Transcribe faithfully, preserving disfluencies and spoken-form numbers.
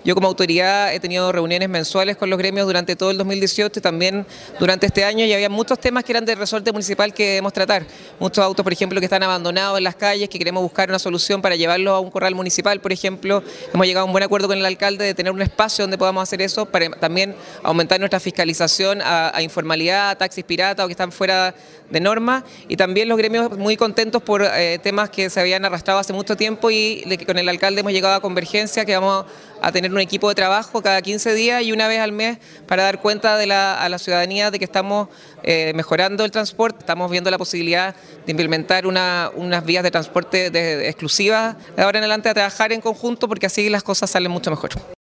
Yo como autoridad he tenido reuniones mensuales con los gremios durante todo el dos mil dieciocho y también durante este año, y había muchos temas que eran del resorte municipal que debemos tratar. Muchos autos, por ejemplo, que están abandonados en las calles, que queremos buscar una solución para llevarlos a un corral municipal, por ejemplo. Hemos llegado a un buen acuerdo con el alcalde de tener un espacio donde podamos hacer eso, para también aumentar nuestra fiscalización a, a informalidad, a taxis piratas o que están fuera de norma, y también los gremios muy contentos por eh, temas que se habían arrastrado hace mucho tiempo y de que con el alcalde hemos llegado a convergencia, que vamos a tener un equipo de trabajo cada quince días y una vez al mes para dar cuenta de la, a la ciudadanía de que estamos eh, mejorando el transporte. Estamos viendo la posibilidad de implementar una, unas vías de transporte de, de exclusivas de ahora en adelante, a trabajar en conjunto, porque así las cosas salen mucho mejor.